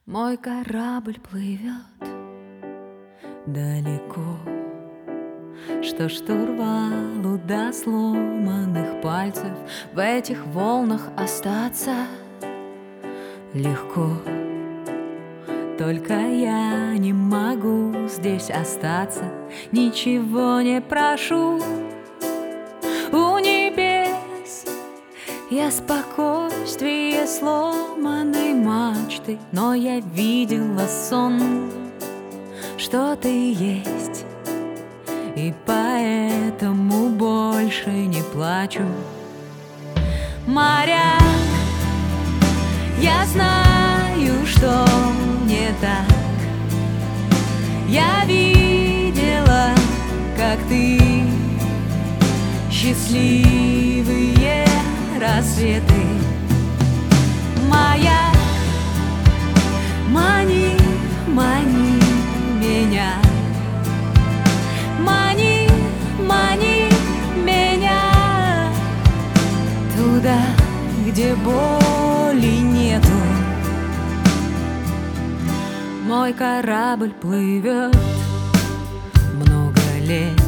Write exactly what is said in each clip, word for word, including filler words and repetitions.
Мой корабль плывет далеко, что штурвалу до сломанных пальцев в этих волнах остаться легко. Только я не могу здесь остаться, ничего не прошу у небес. Я спокойствие сломанной мачты, но я видела сон, что ты есть, и поэтому больше не плачу. Моряк, я знаю, что не так. Я видела, как ты счастливые рассветы. Маяк, мани, мани меня, мани, мани меня туда, где боли нету. Мой корабль плывет много лет,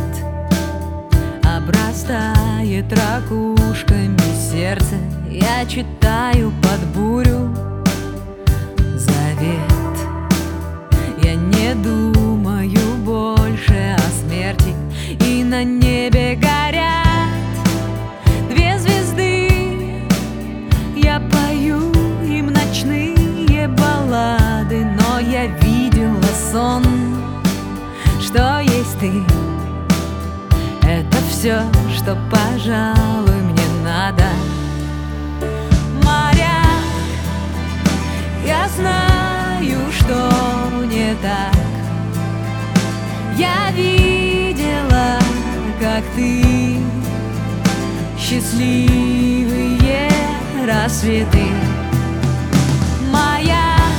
обрастает ракушками сердце. Я читаю под бурю завет. Я не думаю больше о смерти, и на небе горят две звезды. Я пою им ночные баллады, но я видела сон, что есть ты. Это все, что, пожалуй, мне надо. Моряк, я знаю, что не так. Я видела, как ты счастливые рассветы. Маяк,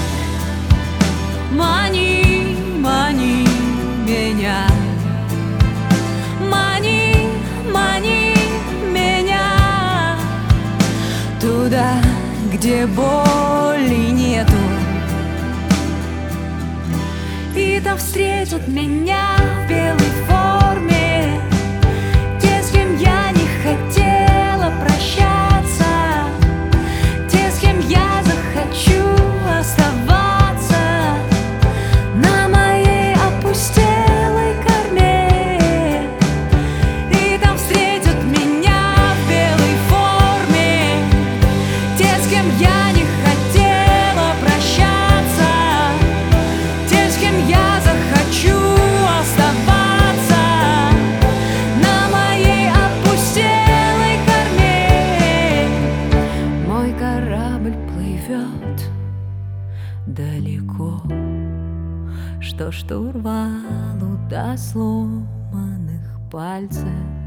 мани, мани меня, мани, мани меня туда, где боли нету. И там встретят меня в белой форме те, с кем я не хотела прощаться, те, с кем я захочу оставаться на моей опустелой корме. И там встретят меня в белой форме те, с кем я не хотела прощаться, те, с кем я захочу оставаться на моей опустелой корме. Мой корабль плывет далеко, что штурвалу до сломанных пальцев